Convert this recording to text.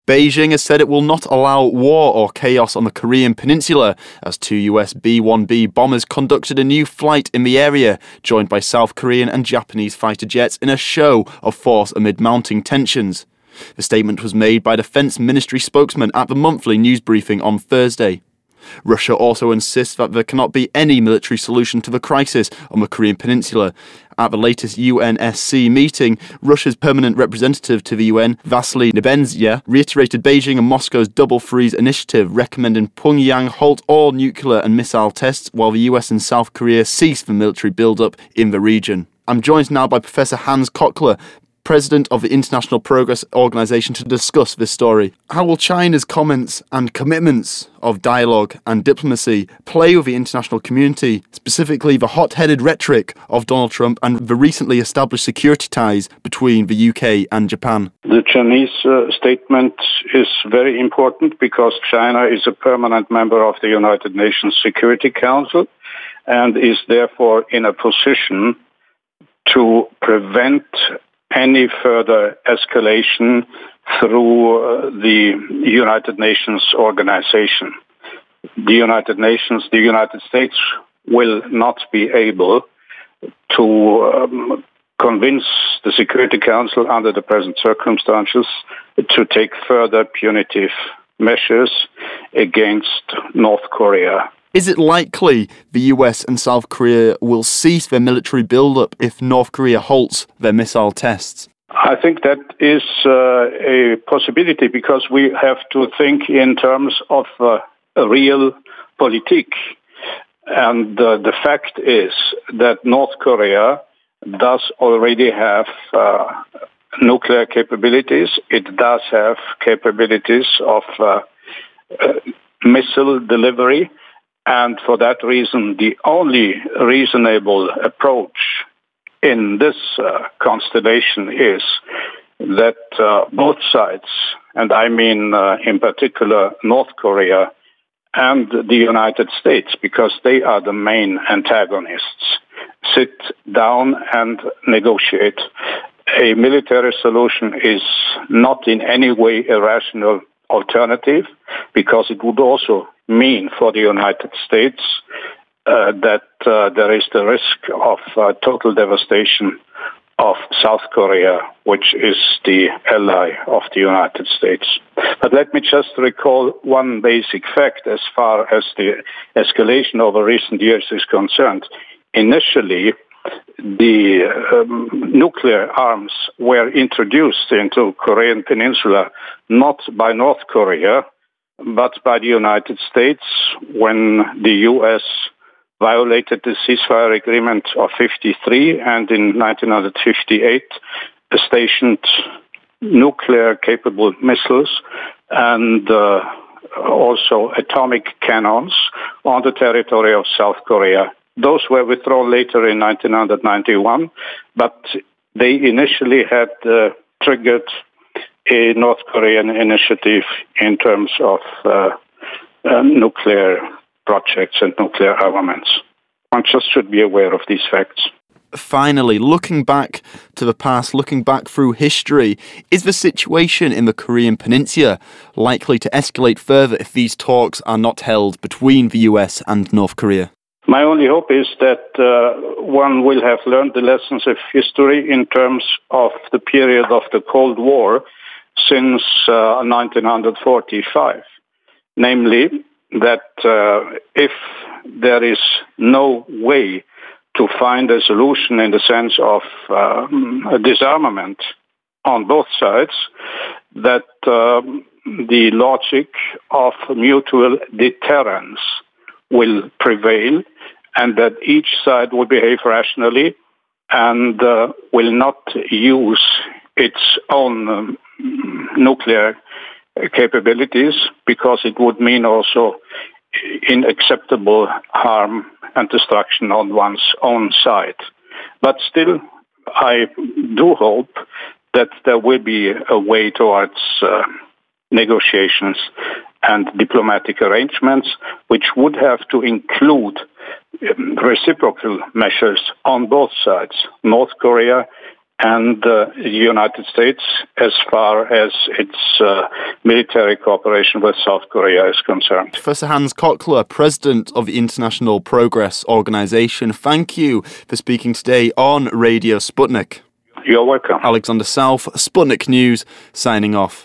Beijing has said it will not allow war or chaos on the Korean peninsula as two US B-1B bombers conducted a new flight in the area, joined by South Korean and Japanese fighter jets in a show of force amid mounting tensions. The statement was made by Defense Ministry spokesman at the monthly news briefing on Thursday. Russia also insists that there cannot be any military solution to the crisis on the Korean peninsula. At the latest UNSC meeting, Russia's permanent representative to the UN, Vasily Nebenzia, reiterated Beijing and Moscow's Double Freeze initiative, recommending Pyongyang halt all nuclear and missile tests while the US and South Korea cease the military build-up in the region. I'm joined now by Professor Hans Kochler, President of the International Progress Organization, to discuss this story. How will China's comments and commitments of dialogue and diplomacy play with the international community, specifically the hot-headed rhetoric of Donald Trump and the recently established security ties between the UK and Japan? The Chinese statement is very important because China is a permanent member of the United Nations Security Council and is therefore in a position to prevent any further escalation through the United Nations organization. The United Nations, the United States will not be able to convince the Security Council under the present circumstances to take further punitive measures against North Korea. Is it likely the US and South Korea will cease their military build-up if North Korea halts their missile tests? I think that is a possibility because we have to think in terms of a real politique. And the fact is that North Korea does already have nuclear capabilities. It does have capabilities of missile delivery. And for that reason, the only reasonable approach in this constellation is that both sides, and I mean in particular North Korea and the United States, because they are the main antagonists, sit down and negotiate. A military solution is not in any way a rational alternative, because it would also mean for the United States that there is the risk of total devastation of South Korea, which is the ally of the United States. But let me just recall one basic fact as far as the escalation over recent years is concerned. Initially, the nuclear arms were introduced into Korean Peninsula not by North Korea, but by the United States when the U.S. violated the ceasefire agreement of 1953 and in 1958 stationed nuclear-capable missiles and also atomic cannons on the territory of South Korea. Those were withdrawn later in 1991, but they initially had triggered a North Korean initiative in terms of nuclear projects and nuclear armaments. One just should be aware of these facts. Finally, looking back to the past, looking back through history, is the situation in the Korean Peninsula likely to escalate further if these talks are not held between the US and North Korea? My only hope is that one will have learned the lessons of history in terms of the period of the Cold War since 1945. Namely, that if there is no way to find a solution in the sense of a disarmament on both sides, that the logic of mutual deterrence will prevail and that each side will behave rationally and will not use its own nuclear capabilities, because it would mean also unacceptable harm and destruction on one's own side. But still, I do hope that there will be a way towards negotiations and diplomatic arrangements, which would have to include reciprocal measures on both sides, North Korea and the United States as far as its military cooperation with South Korea is concerned. Professor Hans Kochler, President of the International Progress Organization, thank you for speaking today on Radio Sputnik. You're welcome. Alexander South, Sputnik News, signing off.